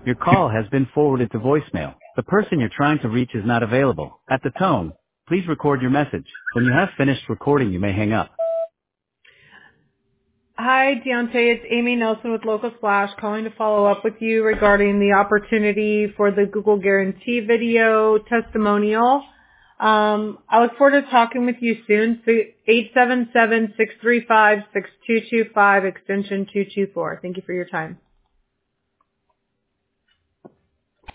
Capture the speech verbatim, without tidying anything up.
Your call has been forwarded to voicemail. The person you're trying to reach is not available. At the tone, please record your message. When you have finished recording, you may hang up. Hi, Deontay. It's Amy Nelson with Local Splash calling to follow up with you regarding the opportunity for the Google Guarantee video testimonial. Um, I look forward to talking with you soon. So eight seven seven, six three five, six two two five, extension two two four. Thank you for your time.